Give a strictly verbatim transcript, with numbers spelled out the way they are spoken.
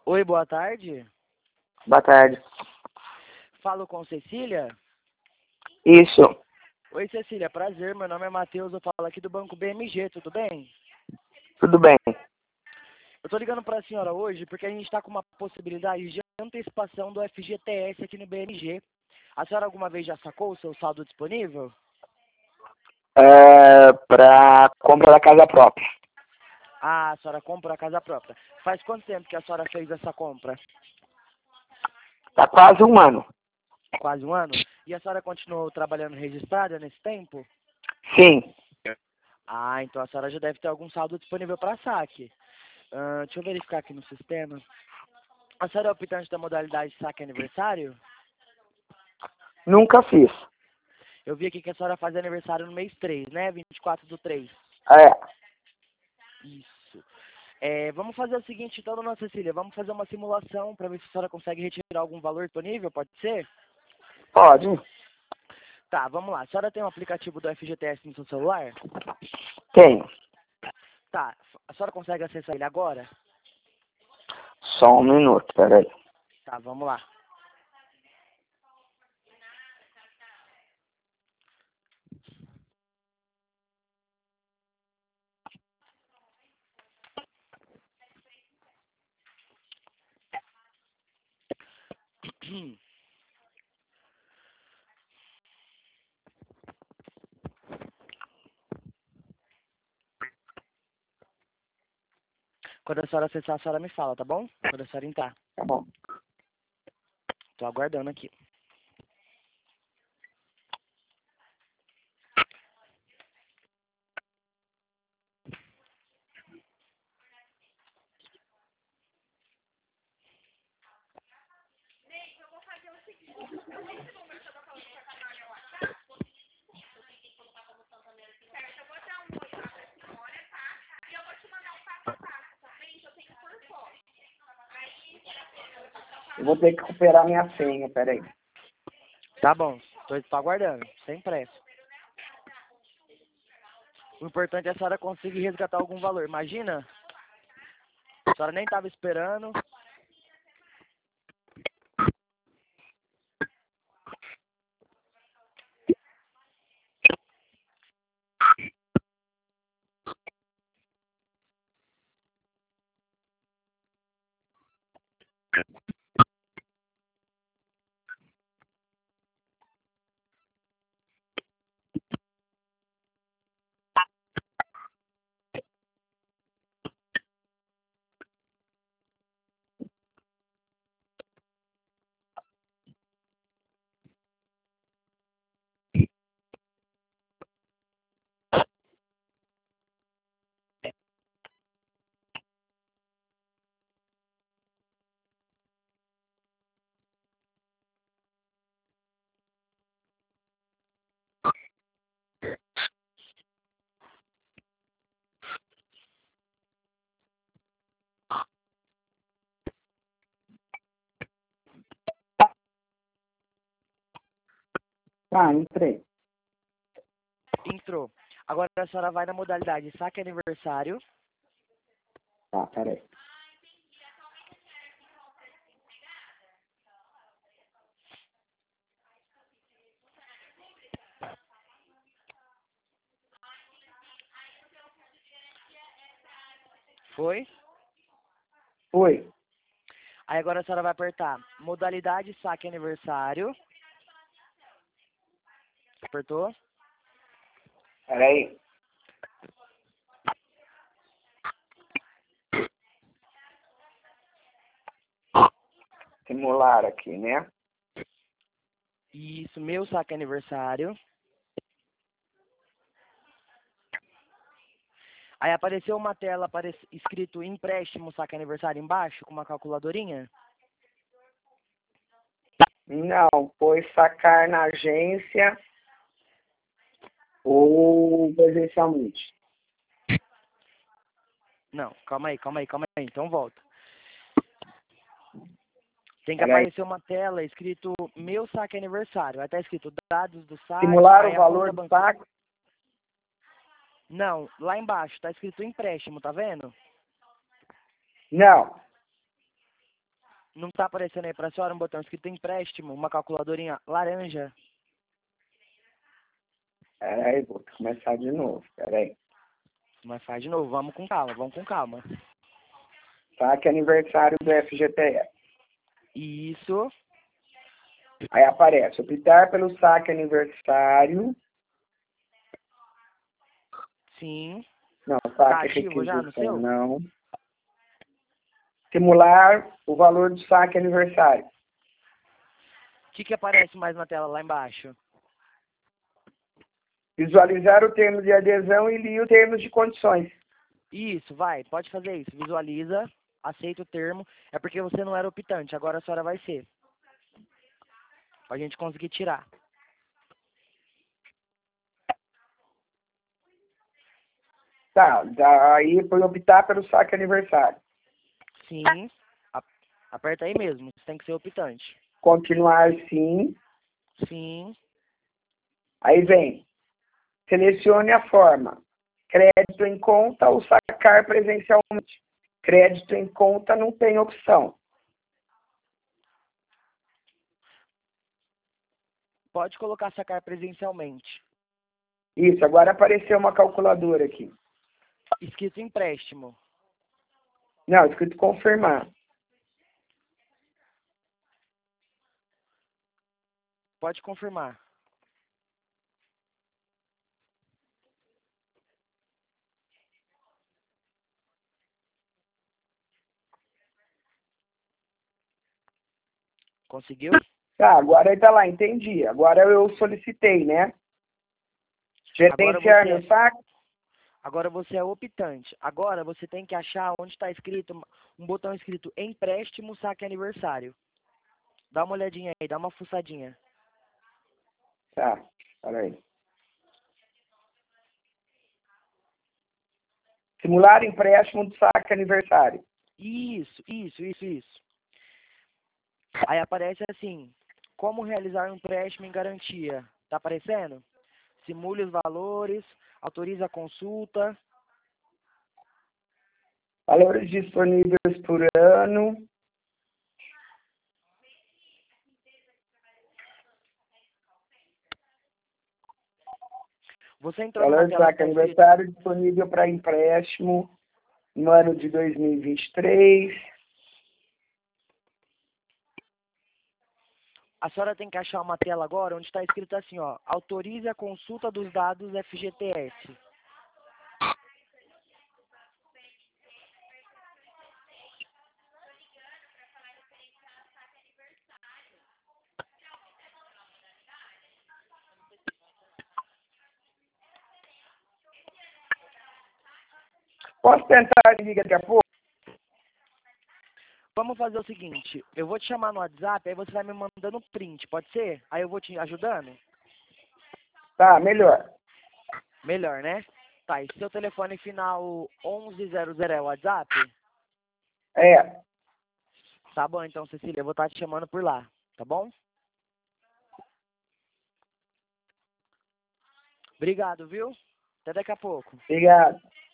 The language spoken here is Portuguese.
Oi, boa tarde. Boa tarde. Falo com Cecília? Isso. Oi, Cecília, prazer. Meu nome é Matheus, eu falo aqui do Banco B M G, tudo bem? Tudo bem. Eu tô ligando para a senhora hoje porque a gente está com uma possibilidade de antecipação do F G T S aqui no B M G. A senhora alguma vez já sacou o seu saldo disponível? É, para compra da casa própria. Ah, a senhora comprou a casa própria. Faz quanto tempo que a senhora fez essa compra? Tá quase um ano. Quase um ano? E a senhora continuou trabalhando registrada nesse tempo? Sim. Ah, então a senhora já deve ter algum saldo disponível para saque. Ah, deixa eu verificar aqui no sistema. A senhora é optante da modalidade saque aniversário? Nunca fiz. Eu vi aqui que a senhora faz aniversário no mês três, né? vinte e quatro do três. É. Isso. É, vamos fazer o seguinte, então, dona Cecília. Vamos fazer uma simulação para ver se a senhora consegue retirar algum valor disponível, pode ser? Pode. Tá, vamos lá. A senhora tem um aplicativo do F G T S no seu celular? Tenho. Tá. A senhora consegue acessar ele agora? Só um minuto, peraí. Tá, vamos lá. Quando a senhora acessar, a senhora me fala, tá bom? Quando a senhora entrar. Tá bom. Tô aguardando aqui. Eu vou ter que recuperar minha senha, peraí. Tá bom. Tô, tô aguardando. Sem pressa. O importante é a senhora conseguir resgatar algum valor. Imagina, a senhora nem tava esperando. Tá, entrei. Entrou. Agora a senhora vai na modalidade saque aniversário. Tá, peraí. Foi? Fui. Aí agora a senhora vai apertar modalidade saque aniversário. Apertou? Peraí. Simular aqui, né? Isso, meu saque aniversário. Aí apareceu uma tela aparec... escrito empréstimo saque aniversário embaixo, com uma calculadorinha. Não, foi sacar na agência ou presencialmente. Não, calma aí, calma aí, calma aí. Então volta. Tem que Peraí. aparecer uma tela escrito meu saque aniversário. Vai estar escrito dados do saque. Simular aí o a valor conta do bancária. saque. Não, lá embaixo tá escrito empréstimo, tá vendo? Não. Não tá aparecendo aí pra senhora um botão escrito empréstimo, uma calculadorinha laranja? Peraí, vou começar de novo, peraí. Mas faz de novo, vamos com calma, vamos com calma. Saque aniversário do F G T S. Isso, Aí aparece, optar pelo saque aniversário. sim. Não, Tá saque ativo já no requisição, seu? não. Simular o valor do saque aniversário. O que que aparece mais na tela lá embaixo? Visualizar o termo de adesão e ler o termo de condições. Isso, vai, pode fazer isso. Visualiza, aceita o termo. É porque você não era optante, agora a senhora vai ser. Pra gente conseguir tirar. Tá, daí foi optar pelo saque aniversário. Sim, a- aperta aí mesmo, você tem que ser optante. Continuar sim. Sim, Aí vem, selecione a forma. Crédito em conta ou sacar presencialmente. Crédito em conta não tem opção. pode colocar sacar presencialmente. Isso, agora apareceu uma calculadora aqui. Escrito empréstimo. Não, escrito confirmar. Pode confirmar. Conseguiu? Tá, agora tá lá, entendi. Agora eu solicitei, né? Agora Gerenciar você, meu saque. agora você é optante. Agora você tem que achar onde está escrito um botão escrito empréstimo saque aniversário. Dá uma olhadinha aí, dá uma fuçadinha. Tá, peraí. Simular empréstimo do saque aniversário. Isso, isso, isso, isso. Aí aparece assim, como realizar um empréstimo em garantia. Tá aparecendo? Simule os valores, autoriza a consulta. Valores disponíveis por ano. Você entrou numa Valor do tela que saque está escrito... aniversário disponível para empréstimo no ano de dois mil e vinte e três. A senhora tem que achar uma tela agora onde está escrito assim, ó. Autorize a consulta dos dados F G T S. Posso tentar ligar daqui a pouco? Vamos fazer o seguinte, eu vou te chamar no WhatsApp, aí você vai me mandando print, pode ser? Aí eu vou te ajudando? Tá, melhor. Melhor, né? Tá, e seu telefone final onze zero zero é o WhatsApp? É, Tá bom, então, Cecília, eu vou estar te chamando por lá, tá bom? Obrigado, viu? Até daqui a pouco. obrigado.